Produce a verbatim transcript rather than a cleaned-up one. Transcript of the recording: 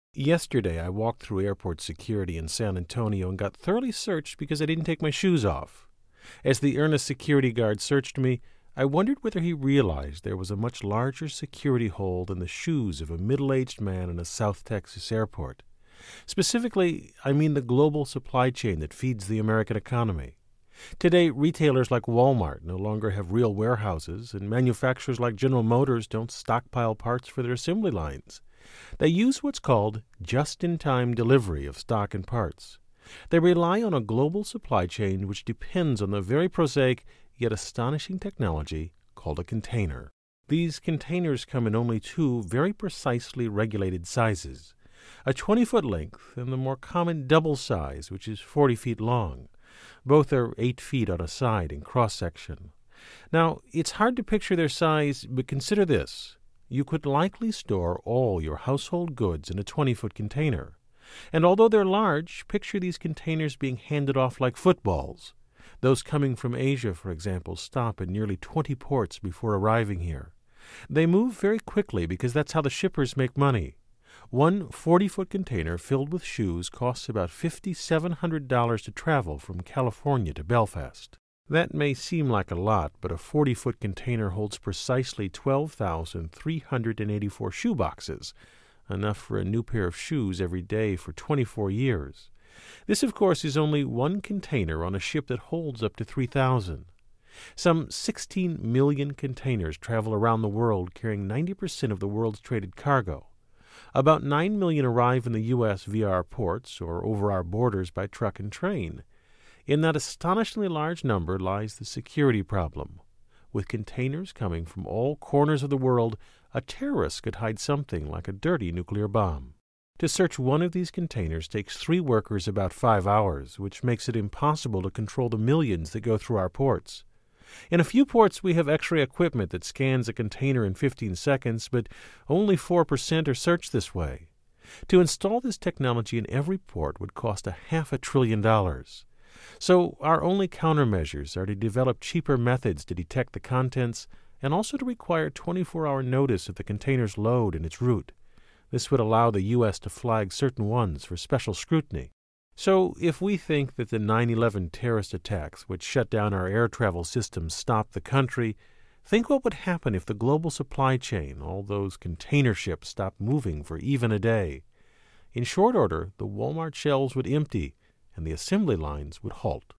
Yesterday, I walked through airport security in San Antonio and got thoroughly searched because I didn't take my shoes off. As the earnest security guard searched me, I wondered whether he realized there was a much larger security hole than the shoes of a middle-aged man in a South Texas airport. Specifically, I mean the global supply chain that feeds the American economy. Today, retailers like Walmart no longer have real warehouses, and manufacturers like General Motors don't stockpile parts for their assembly lines. They use what's called just-in-time delivery of stock and parts. They rely on a global supply chain which depends on the very prosaic yet astonishing technology called a container. These containers come in only two very precisely regulated sizes, a twenty-foot length and the more common double size, which is forty feet long. Both are eight feet on a side in cross-section. Now, it's hard to picture their size, but consider this. You could likely store all your household goods in a twenty-foot container. And although they're large, picture these containers being handed off like footballs. Those coming from Asia, for example, stop at nearly twenty ports before arriving here. They move very quickly because that's how the shippers make money. One forty-foot container filled with shoes costs about five thousand seven hundred dollars to travel from California to Belfast. That may seem like a lot, but a forty-foot container holds precisely twelve thousand three hundred eighty-four shoe boxes, enough for a new pair of shoes every day for twenty-four years. This, of course, is only one container on a ship that holds up to three thousand. Some sixteen million containers travel around the world carrying ninety percent of the world's traded cargo. About nine million arrive in the U S via our ports or over our borders by truck and train. In that astonishingly large number lies the security problem. With containers coming from all corners of the world, a terrorist could hide something like a dirty nuclear bomb. To search one of these containers takes three workers about five hours, which makes it impossible to control the millions that go through our ports. In a few ports, we have X-ray equipment that scans a container in fifteen seconds, but only four percent are searched this way. To install this technology in every port would cost a half a trillion dollars. So our only countermeasures are to develop cheaper methods to detect the contents and also to require twenty-four hour notice of the container's load and its route. This would allow the U S to flag certain ones for special scrutiny. So if we think that the nine eleven terrorist attacks which shut down our air travel systems stopped the country, think what would happen if the global supply chain, all those container ships, stopped moving for even a day. In short order, the Walmart shelves would empty and the assembly lines would halt.